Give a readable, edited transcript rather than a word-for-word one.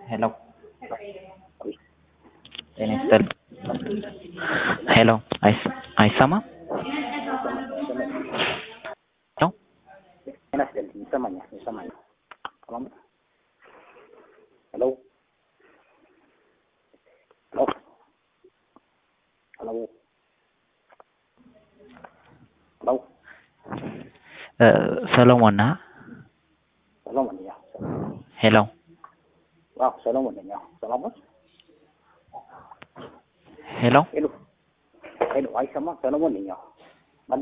Hello. Enestel. Hello. Aisama? No? Enestel, ይሰማኛል። ሰላም ሄሎ ሄሎ ሄሎ ሄሎ ሰሎሞን ነህ? ሰሎሞን ነኝ። ሄሎ። አዎ ሰሎሞን ነኝ። ሰላም ነው? ሄሎ ሄሎ ሄሎ አይሰማም? ሰሎሞን ነኝ።